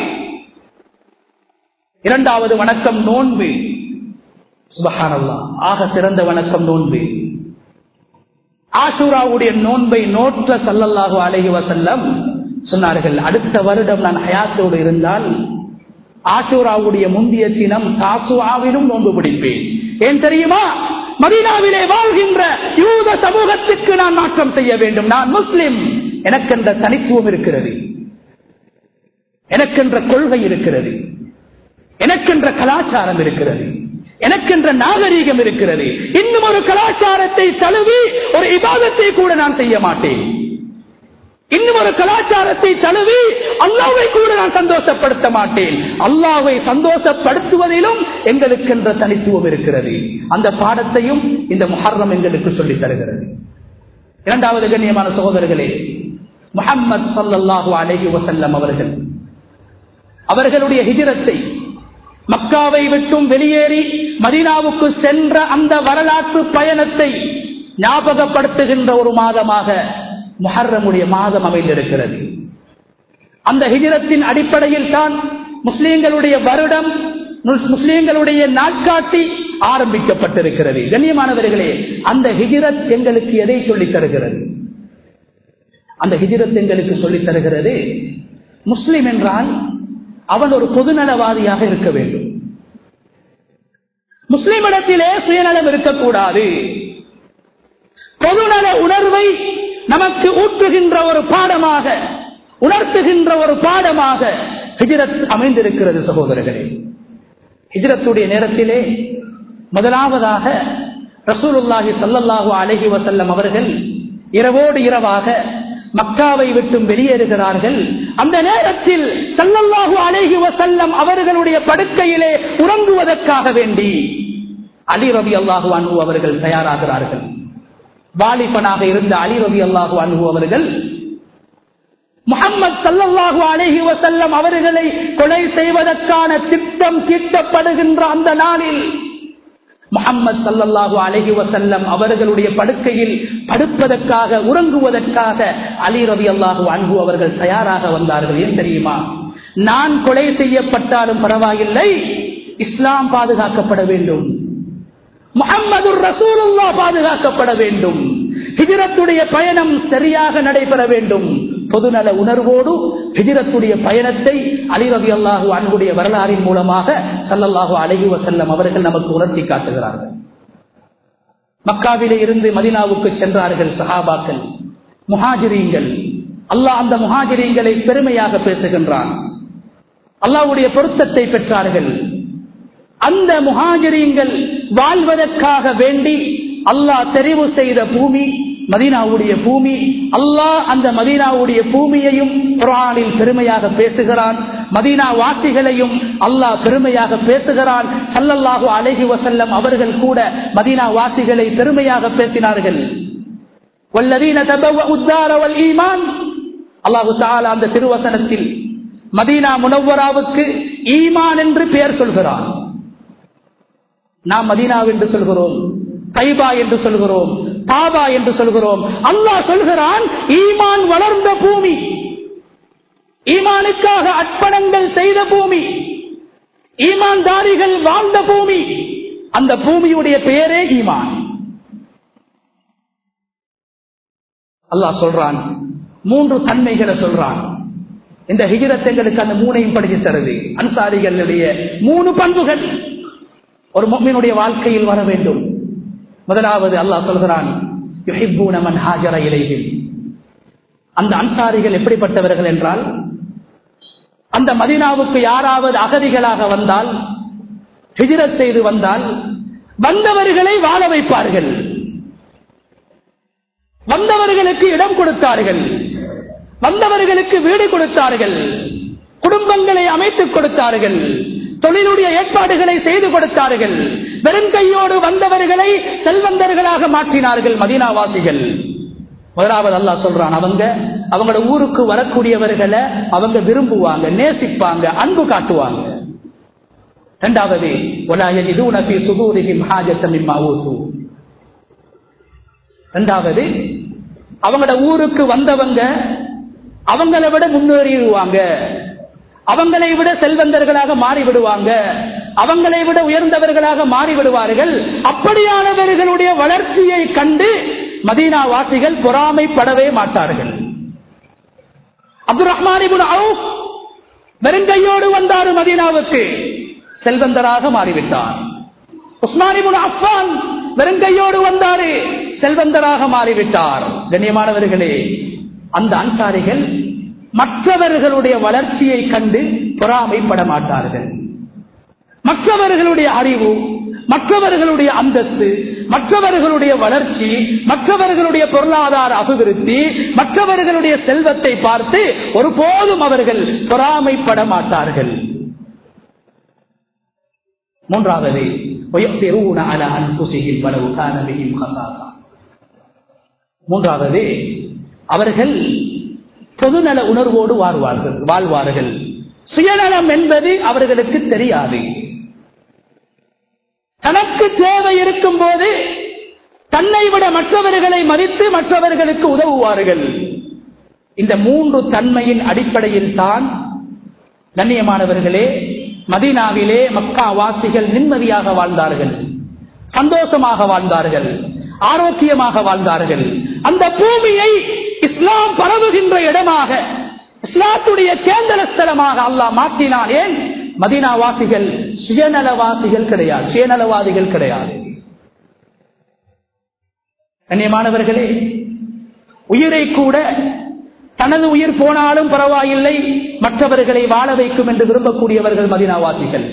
இரண்டாவது வணக்கம் நோன்பு. சுப்ஹானல்லாஹ், ஆக சிறந்த வணக்கம் நோன்பு. ஆஷூராவுடைய நோன்பை நோற்ற ஸல்லல்லாஹு அலைஹி வஸல்லம் சொன்னார்கள், அடுத்த வருடம் நான் ஹயாத்தோடு இருந்தால் ஆஷூராவுடைய முந்திய தினம் தாசுஆவிலும் நோன்பு பிடிப்பேன். ஏன் தெரியுமா? மதீனாவிலே வாழ்கின்ற யூத சமூகத்துக்கு நான் மாற்றம் செய்ய வேண்டும். நான் முஸ்லிம், எனக்கென்ற தனித்துவம் இருக்கிறது, எனக்கென்ற கொள்கை இருக்கிறது, எனக்கென்ற கலாச்சாரம் இருக்கிறது, எனக்கென்ற நாகரீகம் இருக்கிறது. இன்னும் ஒரு கலாச்சாரத்தை தழுவி ஒரு இபாதத்தை கூட நான் செய்ய மாட்டேன். இன்னும் ஒரு கலாச்சாரத்தை தழுவி அல்லாஹ்வை கூட நான் சந்தோஷப்படுத்த மாட்டேன். அல்லாஹ்வை சந்தோஷப்படுத்துவதிலும் எங்களுக்கென்ற தனித்துவம் இருக்கிறது. அந்த பாடத்தையும் இந்த முஹர்ரம் எங்களுக்கு சொல்லித் தருகிறது. இரண்டாவது கண்ணியமான சகோதரர்களே, முஹம்மது ஸல்லல்லாஹு அலைஹி வஸல்லம் அவர்கள் அவர்களுடைய ஹிஜ்ரத்தை, மக்காவை விட்டும் வெளியேறி மதீனாவுக்கு சென்ற அந்த வரலாற்று பயணத்தை ஞாபகப்படுத்துகின்ற ஒரு மாதமாக முஹர்ரமுடைய மாதம் அமைந்திருக்கிறது. அந்த ஹிஜ்ரத்தின் அடிப்படையில் தான் முஸ்லிம்களுடைய வருடம் முஸ்லிம்களுடைய நாட்காட்டி ஆரம்பிக்கப்பட்டிருக்கிறது. கண்ணியமானவர்களே, அந்த ஹிஜ்ரத் எங்களுக்கு எதை சொல்லித் தருகிறது? அந்த ஹிஜ்ரத் எங்களுக்கு சொல்லித் தருகிறது, முஸ்லிம் என்றால் அவன் ஒரு பொதுநலவாதியாக இருக்க வேண்டும். முஸ்லிமிடத்திலே சுயநலம் இருக்கக்கூடாது. பொதுநல உணர்வை நமக்கு ஊற்றுகின்ற ஒரு பாடமாக, உணர்த்துகின்ற ஒரு பாடமாக ஹிஜ்ரத் அமைந்திருக்கிறது. சகோதரர்களே, ஹிஜ்ரத்துடைய நேரத்திலே முதலாவதாக ரசூலுல்லாஹி ஸல்லல்லாஹு அலைஹி வஸல்லம் அவர்கள் இரவோடு இரவாக மக்காவை விட்டு வெளியேறுகிறார்கள். அந்த நேரத்தில் ஸல்லல்லாஹு அலைஹி வஸல்லம் அவர்களுடைய படுக்கையிலே உறங்குவதற்காக வேண்டி அலி ரலியல்லாஹு அன்ஹு அவர்கள் தயாராகிறார்கள். வாலிபனாக இருந்த அலி ரலியல்லாஹு அன்ஹு அவர்கள் முஹம்மது ஸல்லல்லாஹு அலைஹி வஸல்லம் அவர்களை கொலை செய்வதற்கான திட்டம் தீட்டப்படுகின்ற அந்த நாளில் முஹம்மது ஸல்லல்லாஹு அலைஹி வஸல்லம் அவர்களுடைய படுக்கையில் படுப்பதற்காக, உறங்குவதற்காக அலி ரலியல்லாஹு அன்ஹு அவர்கள் தயாராக வந்தார்கள். ஏன் தெரியுமா? நான் கொலை செய்யப்பட்டாலும் பரவாயில்லை, இஸ்லாம் பாதுகாக்கப்பட வேண்டும், முஹம்மது ரசூலுல்லாஹ் பாதுகாக்கப்பட வேண்டும், ஹிஜ்ரத்துடைய பயணம் சரியாக நடைபெற வேண்டும். பொதுநல உணர்வோடு ஹிஜ்ரத்துடைய பயணத்தை அலி ரலியல்லாஹு அன்ஹுடைய வரலாறின் மூலமாக ஸல்லல்லாஹு அலைஹி வஸல்லம் அவர்கள் நமக்கு உணர்த்தி காட்டுகிறார்கள். மக்காவிலே இருந்து மதீனாவுக்கு சென்றார்கள் சஹாபாக்கள், முஹாஜிரீன்கள். அல்லாஹ் அந்த முஹாஜிரீன்களை பெருமையாக பேசுகின்றான். அல்லாஹ்வுடைய பொருத்தத்தை பெற்றார்கள். அந்த முஹாஜிரீன்கள் வாழ்வதற்காக வேண்டி அல்லாஹ் தெரிவு செய்த பூமி மதீனாவுடைய பூமி. அல்லாஹ் அந்த மதீனாவுடைய பூமியையும் குர்ஆனில் பெருமையாக பேசுகிறான். மதீனா வாசிகளையும் அல்லாஹ் பெருமையாக பேசுகிறான். ஸல்லல்லாஹு அலைஹி வஸல்லம் அவர்கள் கூட மதீனா வாசிகளை பெருமையாக பேசினார்கள். வல்லதீன தபவஉ الدار والஈமான், அல்லாஹ் தஆலா அந்த திருவசனத்தில் மதீனா முனவ்வராவுக்கு ஈமான் என்று பெயர் சொல்கிறான். நாம் மதீனா என்று சொல்கிறோம், தைபா என்று சொல்கிறோம், தாபா என்று சொல்கிறோம். அல்லாஹ் சொல்கிறான் ஈமான் வளர்ந்த பூமி, ஈமானுக்காக அர்ப்பணங்கள் செய்த பூமி, ஈமான்தாரிகள் வாழ்ந்த பூமி. அந்த பூமியுடைய பெயரே ஈமான். அல்லாஹ் சொல்றான், மூன்று தன்மைகளை சொல்றான். இந்த ஹிஜ்ரத் எங்களுக்கு அந்த மூணையும் படிச்சு தருது. அன்சாரிகளுடைய மூணு பண்புகள் ஒரு முஃமினுடைய வாழ்க்கையில் வர வேண்டும். முதலாவது அல்லாஹ் சொல்கிறான், யுஹிப்பூன மன் ஹாஜர இலைஹிம். அந்த அன்சாரிகள் எப்படிப்பட்டவர்கள் என்றால், அந்த மதீனாவுக்கு யாராவது அகதிகளாக வந்தால், ஹிஜ்ரத் செய்து வந்தால், வந்தவர்களை வாழ வைப்பார்கள், வந்தவர்களுக்கு இடம் கொடுத்தார்கள், வந்தவர்களுக்கு வீடு கொடுத்தார்கள், குடும்பங்களை அமைத்துக் கொடுத்தார்கள், தொழிலுடைய ஏற்பாடுகளை செய்து கொடுத்தார்கள். வெறும் கையோடு வந்தவர்களை செல்வந்தர்களாக மாற்றினார்கள் மதீனாவாசிகள். முதலாவது அல்லாஹ் சொல்றான், அவங்க அவங்களோட ஊருக்கு வரக்கூடியவர்களை அவங்க விரும்புவாங்க, நேசிப்பாங்க, அன்பு காட்டுவாங்க. இரண்டாவது, வலா யஜிதுன ஃபீ சுதூரிஹிம் ஹாஜத்தன் மிம்மா ஊது. இரண்டாவது, அவங்களோட ஊருக்கு வந்தவங்க அவங்களை விட முன்னேறிடுவாங்க, அவங்களை விட செல்வந்தர்களாக மாறிவிடுவாங்க, அவங்களை விட உயர்ந்தவர்களாக மாறிவிடுவார்கள். அப்படியானவர்களுடைய வளர்ச்சியை கண்டு மதீனா வாசிகள் பொறாமைப்படவே மாட்டார்கள். அப்துர் ரஹ்மான் இப்னு அவுஃப் வெறுங்கையோடு வந்தார் மதீனாவுக்கு, செல்வந்தராக மாறிவிட்டார். உஸ்மான் இப்னு அஃபான் வெறுங்கையோடு வந்தாரு, செல்வந்தராக மாறிவிட்டார். கண்ணியமானவர்களே, அந்த அன்சாரிகள் மற்றவர்களுடைய வளர்ச்சியை கண்டு பொறாமைப்பட மாட்டார்கள். மற்றவர்களுடைய அறிவு, மற்றவர்களுடைய அந்தஸ்து, மற்றவர்களுடைய வளர்ச்சி, மற்றவர்களுடைய பொருளாதார அபிவிருத்தி, மற்றவர்களுடைய செல்வத்தை பார்த்து ஒருபோதும் அவர்கள் பொறாமைப்பட மாட்டார்கள். மூன்றாவது, மூன்றாவது அவர்கள் பொதுநல உணர்வோடு வாழ்வார்கள் வாழ்வார்கள் சுயநலம் என்பது அவர்களுக்கு தெரியாது. தனக்கு தேவை இருக்கும் போது தன்னை விட மற்றவர்களை மதித்து மற்றவர்களுக்கு உதவுவார்கள். இந்த மூன்று தன்மையின் அடிப்படையில் தான் கண்ணியமானவர்களே மதீனாவிலே மக்கா வாசிகள் நிம்மதியாக வாழ்ந்தார்கள், சந்தோஷமாக வாழ்ந்தார்கள், ஆரோக்கியமாக வாழ்ந்தார்கள். அந்த பூமியை இஸ்லாம் பரவுகின்ற இடமாக, இஸ்லாத்துடைய கேந்திர ஸ்தலமாக அல்லாஹ் மாற்றினான். ஏன்? மதீனா வாசிகள் சுயநலவாசிகள் கிடையாது, சுயநலவாதிகள் கிடையாது. கண்ணியமானவர்களே, உயிரை கூட தனது உயிர் போனாலும் பரவாயில்லை, மற்றவர்களை வாழ வைக்கும் என்று விரும்பக்கூடியவர்கள் மதீனாவாசிகள்.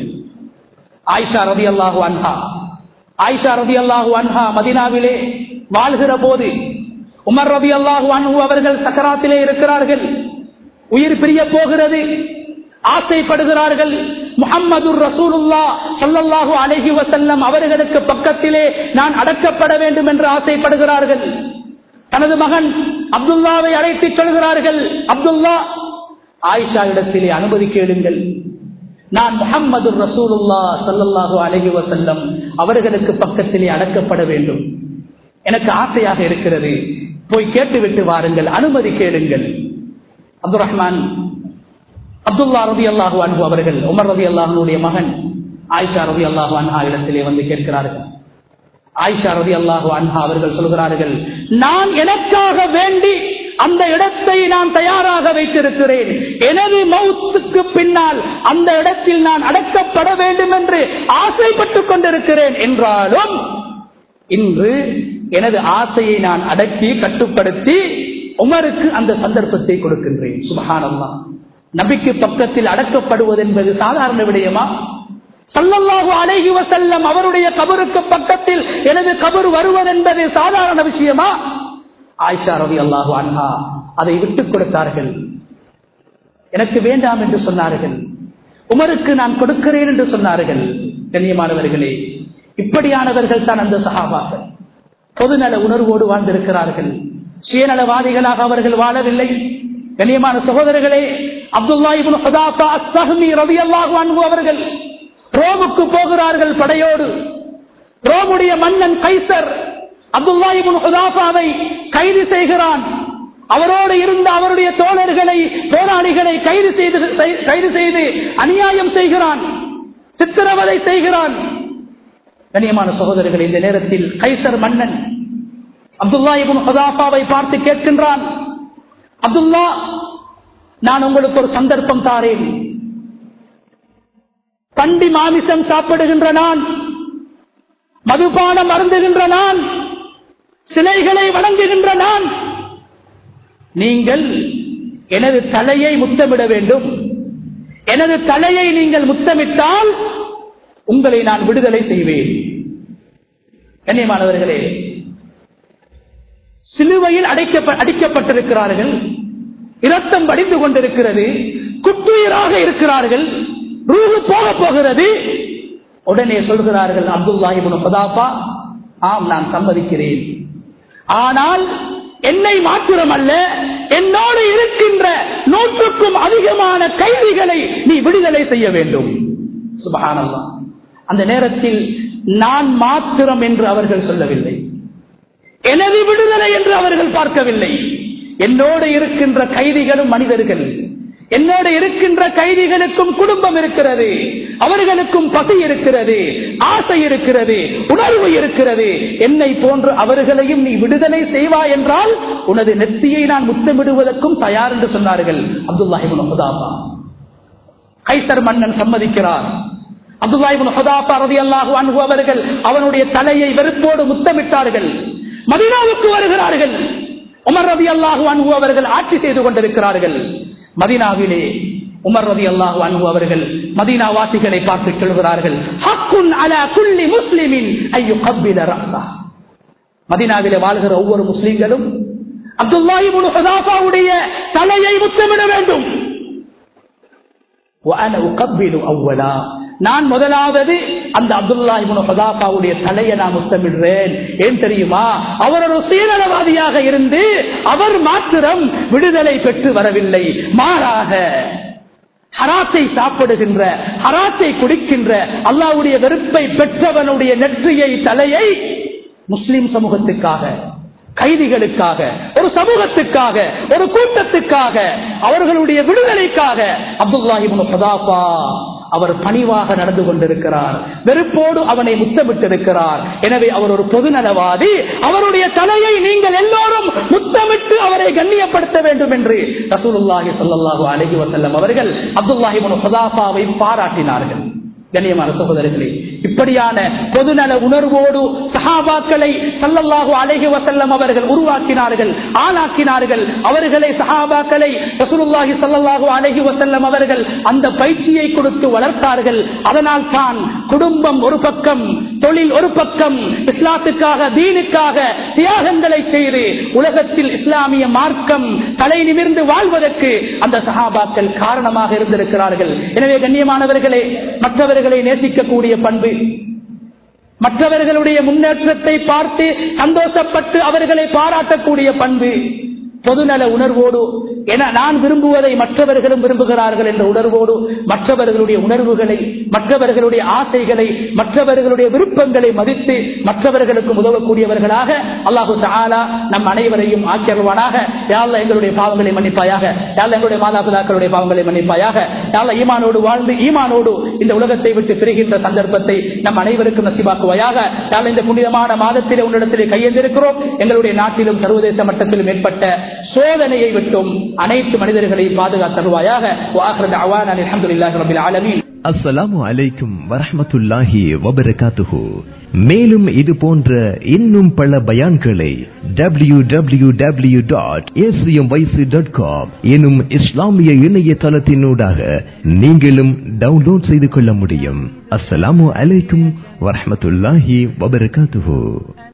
ஆயிஷா ரலியல்லாஹு அன்ஹா ஆயிஷா ரலியல்லாஹு அன்ஹா மதீனாவிலே வாழ்கிற போது உமர் ரலியல்லாஹு அன்ஹு அவர்கள் சக்கராத்திலே இருக்கிறார்கள், உயிர் பிரிய போகிறது, ஆசைப்படுகிறார்கள். முஹம்மது ரசூலுல்லாஹ் ஸல்லல்லாஹு அலைஹி வஸல்லம் அவர்களுக்கு பக்கத்திலே நான் அடக்கப்பட வேண்டும் என்று ஆசைப்படுகிறார்கள். தனது மகன் அப்துல்லாவை அழைத்து சொல்கிறார்கள், அப்துல்லா, ஆயிஷா இடத்திலே அனுமதி கேளுங்கள், நான் முஹம்மது ரசூலுல்லாஹ் ஸல்லல்லாஹு அலைஹி வஸல்லம் அவர்களுக்கு பக்கத்திலே அடக்கப்பட வேண்டும், எனக்கு ஆசையாக இருக்கிறது, போய் கேட்டுவிட்டு வாருங்கள், அனுமதி கேளுங்கள். அப்துல் ரஹ்மான் அப்துல்லா ரலியல்லாஹு அன்ஹு அவர்கள் உமர் ரலியல்லாஹுடைய மகன் ஆயிஷா ரலியல்லாஹு அன்ஹா இடத்திலே வந்து கேட்கிறார்கள். ஆயிஷா ரலியல்லாஹு அன்ஹா அவர்கள் சொல்கிறார்கள், நான் எனக்காக வேண்டி அந்த இடத்தை நான் தயாராக வைத்திருக்கிறேன், எனது மௌத்துக்கு பின்னால் அந்த இடத்தில் நான் அடக்கப்பட வேண்டும் என்று ஆசைப்பட்டுக் கொண்டிருக்கிறேன். என்றாலும் இன்று எனது ஆசையை நான் அடக்கி கட்டுப்படுத்தி உமருக்கு அந்த சந்தர்ப்பத்தை கொடுக்கின்றேன். சுப்ஹானல்லாஹ். நபிக்கு பக்கத்தில் அடக்கப்படுவது என்பது சாதாரண விடயமா? ஸல்லல்லாஹு அலைஹி வஸல்லம் அவருடைய கபருக்கு பக்கத்தில் எனது கபர் வருவது என்பது சாதாரண விஷயமா? ஆயிஷா ரலியல்லாஹு அன்ஹா அதை விட்டுக் கொடுத்தார்கள். எனக்கு வேண்டாம் என்று சொன்னார்கள், உமருக்கு நான் கொடுக்கிறேன் என்று சொன்னார்கள். கண்ணியமானவர்களே, இப்படியானவர்கள் தான் அந்த சஹாபாக்கள். பொதுநல உணர்வோடு வாழ்ந்திருக்கிறார்கள், சுயநலவாதிகளாக அவர்கள் வாழவில்லை. கண்ணியமான சகோதரர்களே, அப்துல்லா இப்னு ஹுதாஃபா அஸ்-ஸஹ்மி ரலியல்லாஹு அன்ஹு அவர்கள் ரோமுக்கு போகிறார்கள் படையோடு. ரோமுடைய மன்னன் கைசர் அப்துல்லா இப்னு ஹுதாஃபாவை கைது செய்கிறான். அவரோடு இருந்த அவருடைய தோழர்களை, போராளிகளை கைது செய்து கைது செய்து அநியாயம் செய்கிறான், சித்திரவதை செய்கிறான். கண்ணியமான சகோதரர்கள், இந்த நேரத்தில் கைசர் மன்னன் அப்துல்லா இப்னு ஹுதாஃபாவை பார்த்து கேட்கின்றான், அப்துல்லா, நான் உங்களுக்கு ஒரு சந்தர்ப்பம் தாரேன். பண்டி மாமிசம் சாப்பிடுகின்ற நான், மதுபானம் அருந்துகின்ற நான், சிலைகளை வணங்குகின்ற நான், நீங்கள் எனது தலையை முத்தமிட வேண்டும். எனது தலையை நீங்கள் முத்தமிட்டால் உங்களை நான் விடுதலை செய்வேன். கண்ணியமானவர்களே, சிலுவையில் அடிக்கப்பட்டிருக்கிறார்கள், இரத்தம் வடிந்து கொண்டிருக்கிறது, குத்துயிராக இருக்கிறார்கள், ரூஹு போக போகிறது. உடனே சொல்கிறார்கள், அப்துல்லா இப்னு ஹுதாஃபா, ஆம், நான் சம்மதிக்கிறேன், ஆனால் என்னை மாத்திரமல்ல, என்னோடு இருக்கின்ற நூற்றுக்கும் அதிகமான கைதிகளை நீ விடுதலை செய்ய வேண்டும். சுப்ஹானல்லாஹ். அந்த நேரத்தில் நான் மாத்திரம் என்று அவர்கள் சொல்லவில்லை, எனது விடுதலை என்று அவர்கள் பார்க்கவில்லை. என்னோடு இருக்கின்ற கைதிகளும் மனிதர்கள், என்னோடு இருக்கின்ற கைதிகளுக்கும் குடும்பம் இருக்கிறது, அவர்களுக்கும் பசி இருக்கிறது, ஆசை இருக்கிறது, உணர்வு இருக்கிறது. என்னை போன்று அவர்களையும் நீ விடுதலை செய்வாய் என்றால் உனது நெத்தியை நான் முத்தமிடுவதற்கும் தயார் என்று சொன்னார்கள் அப்துல்லா இப்னு ஹுதாஃபா. கைசர் மன்னன் சம்மதிக்கிறார். அப்துல்லா இப்னு ஹுதாஃபா ரலியல்லாஹு அன்ஹு அவர்கள் அவனுடைய தலையை வெறுப்போடு முத்தமிட்டார்கள். மதீனாவுக்கு வருகிறார்கள். உமர் ரலியல்லாஹு அன்ஹு அவர்கள் ஆட்சி செய்து கொண்டிருக்கிறார்கள். மதீனாவிலே உமர் ரலியல்லாஹு அன்ஹு அவர்கள் மதீனா வாசிகளை பார்த்து சொல்கிறார்கள், ஹக்குன் அலா குல்லி முஸ்லிமின் ஐ யுகப்பில ரஅஸஹு. மதீனாவிலே வாழ்கிற ஒவ்வொரு முஸ்லிம்களும் அப்துல்லா இப்னு ஹுதாஃபாவுடைய தலையை முத்தமிட வேண்டும். வ அன உகப்பிலு அவ்வலா, நான் முதலாவது அந்த அப்துல்லா இப்னு ஹுதாஃபாவுடைய தலையை நான் முத்தமிடுறேன். ஏன் தெரியுமா? அவர் ஒரு சுயநலவாதியாக இருந்து அவர் மாத்திரம் விடுதலை பெற்று வரவில்லை, மாறாக ஹராத்தை சாப்பிடுகின்ற, ஹராத்தை குடிக்கின்ற, அல்லாஹ்வுடைய வெறுப்பை பெற்றவனுடைய நெற்றியை, தலையை முஸ்லிம் சமூகத்துக்காக, கைதிகளுக்காக, ஒரு சமூகத்துக்காக, ஒரு கூட்டத்துக்காக, அவர்களுடைய விடுதலைக்காக அப்துல்லா இப்னு ஹுதாஃபா அவர் பணிவாக நடந்து கொண்டிருக்கிறார், வெறுப்போடு அவனை முத்தமிட்டிருக்கிறார். எனவே அவர் ஒரு பொதுநலவாதி. அவருடைய தலையை நீங்கள் எல்லோரும் முத்தமிட்டு அவரை கண்ணியப்படுத்த வேண்டும் என்று ரசூலுல்லாஹி ஸல்லல்லாஹு அலைஹி வஸல்லம் அவர்கள் அப்துல்லாஹ் இப்னு ஹுதாஃபாவை பாராட்டினார்கள். கண்ணியமான சகோதரர்களே, இப்படியான பொதுநல உணர்வோடு சஹாபாக்களை ஸல்லல்லாஹு அலைஹி வஸல்லம் அவர்கள் உருவாக்கினார்கள், ஆளாக்கினார்கள். அவர்களை சஹாபாக்களை ரசூலுல்லாஹி ஸல்லல்லாஹு அலைஹி வஸல்லம் அவர்கள் அந்த பயிற்சியை கொடுத்து வளர்த்தார்கள். அதனால் தான் குடும்பம் ஒரு பக்கம், தொழில் ஒரு பக்கம், இஸ்லாத்துக்காக தீனுக்காக தியாகங்களை செய்து உலகத்தில் இஸ்லாமிய மார்க்கம் தலை நிமிர்ந்து வாழ்வதற்கு அந்த சஹாபாக்கள் காரணமாக இருந்திருக்கிறார்கள். எனவே கண்ணியமானவர்களே, மற்றவர்கள் நேசிக்கக்கூடிய பண்பு, மற்றவர்களுடைய முன்னேற்றத்தை பார்த்து சந்தோஷப்பட்டு அவர்களை பாராட்டக்கூடிய பண்பு, பொதுநல உணர்வோடு என நான் விரும்புவதை மற்றவர்களும் விரும்புகிறார்கள் என்ற உணர்வோடு மற்றவர்களுடைய உணர்வுகளை, மற்றவர்களுடைய ஆசைகளை, மற்றவர்களுடைய விருப்பங்களை மதித்து மற்றவர்களுக்கு உதவக்கூடியவர்களாக அல்லாஹு தஆலா நம் அனைவரையும் ஆக்கியருவானாக. யா அல்லாஹ் எங்களுடைய பாவங்களை மன்னிப்பாயாக, யா அல்லாஹ் எங்களுடைய மாதாபிதாக்களுடைய பாவங்களை மன்னிப்பாயாக, யா அல்லாஹ் ஈமானோடு வாழ்ந்து ஈமானோடு இந்த உலகத்தை விட்டு பிரிகின்ற சந்தர்ப்பத்தை நம் அனைவருக்கும் நசீபாக்குவாயாக. யா அல்லாஹ் இந்த புனிதமான மாதத்திலே உன்னிடத்திலே கையெழுந்திருக்கிறோம். எங்களுடைய நாட்டிலும் சர்வதேச மட்டத்திலும் ஏற்பட்ட சோதனையை விட்டும் அனைத்து மனிதர்களையும் பாதுகாத்தருவாயாக. அஸ்ஸலாமு அலைக்கும் வரஹ்மத்துல்லாஹி வபரகாத்துஹு. மேலும் இது போன்ற இன்னும் பல பயான்களை W W W dot A C M Y C dot com எனும் இஸ்லாமிய இணையதளத்தினூடாக நீங்களும் டவுன்லோட் செய்து கொள்ள முடியும். அஸ்ஸலாமு அலைக்கும் வரஹ்மத்துல்லாஹி வபரகாத்துஹு.